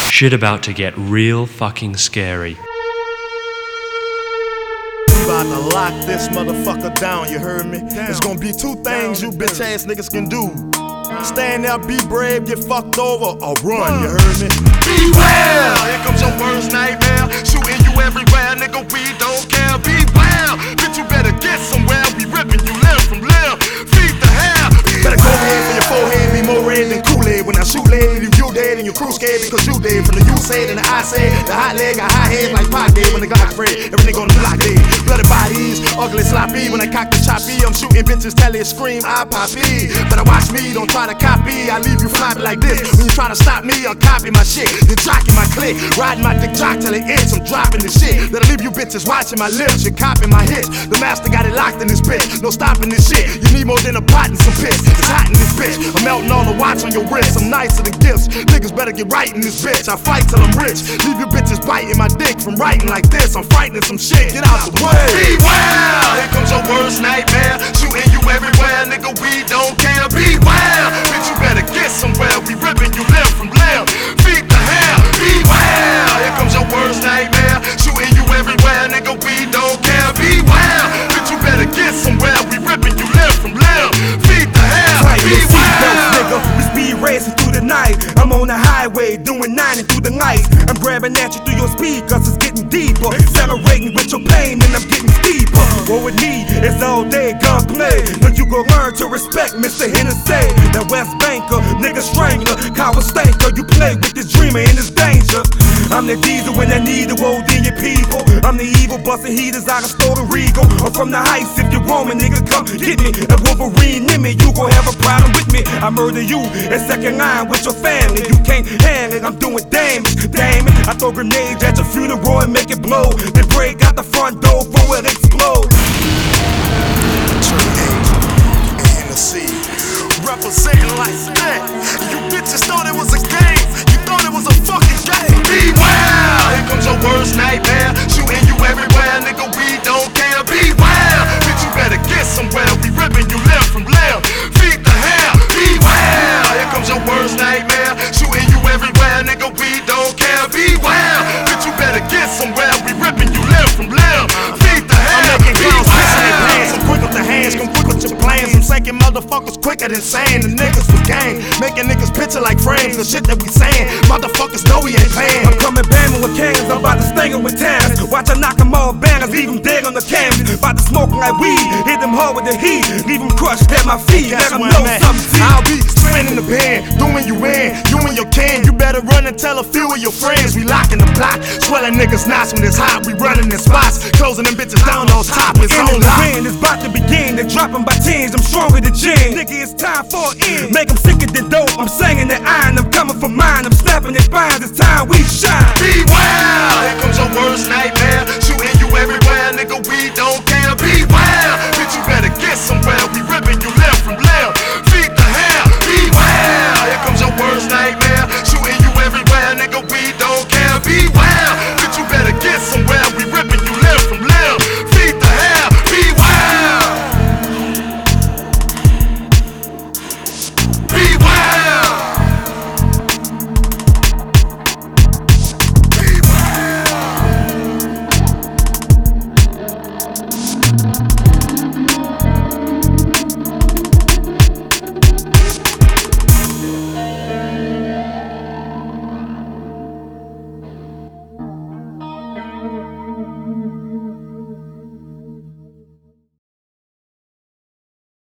Shit about to get real fucking scary. About to lock this motherfucker down, you heard me? It's gonna be two things you bitch ass niggas can do. Stand there, be brave, get fucked over, or run, you heard me? Beware! Here comes your worst nightmare. Shooting you everywhere, nigga, we don't care. Beware! Bitch, you better get somewhere. We ripping you limb from limb, feet to hair. Better go ahead for your forehead, be more red than Kool-Aid. When I shoot lead, leave you dead and your crew scared because you dead. From the you said and the I said, the hot leg got high head like pot dead. When the Glock afraid, every nigga on the block dead. Bloody bodies, ugly sloppy. When I cock the choppy, I'm shooting bitches, tell it scream, I poppy. Better watch me, don't try to copy. I leave you floppy like this. When you try to stop me, I'll copy my shit. Then jocking my click, riding my dick jock till it ends. I'm dropping the shit. That'll leave you bitches watching my lips. You're copying my hits. The master got it locked in this bitch. No stopping this shit. You need more than a pot and some piss. It's hot in this bitch. I'm melting all the watch on your wrist. I'm nicer than gifts. Niggas better get right in this bitch. I fight till I'm rich. Leave you bitches biting my dick from writing like this. I'm frightening some shit. Get out the way. Beware! Here comes your worst nightmare. Shooting you everywhere, nigga. We don't care. Beware! Bitch, you better get somewhere. We ripping you limb from limb, feet to hair. Beware! Here comes your worst nightmare. Shooting you everywhere, nigga. We don't care. Beware! Bitch, you better get somewhere. We ripping you limb from limb, feet to hair. Beware! Nigga, we speed racing through the night. I'm on the highway doing 90 through the lights. I'm grabbing at you through your speed cause it's getting deeper. Accelerating with your pain and I'm getting steeper. What with me, it's all day gunplay. But you gon' learn to respect Mr. Hennessy. That West Banker, nigga strangler, coward stanker. You play with this dreamer and it's danger. I'm the diesel when I need to roll in your people. I'm the evil busting heaters out of Stolen Regal. I'm from the heights, if you want me, nigga, come get me. If Wolverine in me, you gon' have a problem with me. I murder you in second line with your family. You can't handle it, I'm doing damage. Damn it, I throw grenades at your funeral and make it blow. Then break out the front door for it explode. Representing like that. You bitches thought it was a game. You thought it was a fucking game. Beware! Here comes your worst nightmare. Shooting you everywhere, nigga. We don't care. Beware! Bitch, you better get somewhere. We ripping you limb from limb, feet to hair. Beware! Here comes your worst nightmare. Shooting you everywhere, nigga. We don't care. Beware! Bitch, you better get somewhere. We ripping you limb from limb, feet to hair. I'm making clowns pissing their pants. I'm quick with the hands. Come quick with your plans. I'm sinking motherfuckers quicker than saying the niggas was gang. Making niggas picture like frames. The shit that we saying, motherfuckers know we ain't playing. I'm coming banging with cannons, I'm about to sting 'em with tanners. Watch I knock 'em all banners, leave 'em dead on the canvas. About to smoke like weed, hit them hard with the heat. Leave 'em crushed at my feet, let 'em know something. I'll be spinning the band, doing you in, you and your can. You better run and tell a few of your friends. We locking the block, swelling niggas knots when it's hot. We running in spots, closing them bitches down on top. It's on lock. It's about to begin, they're dropping by tens. I'm stronger than gin. Nigga, it's time for an end. Make 'em sicker than dope. I'm singing that iron, I'm coming for mine. I'm snapping their spines, it's time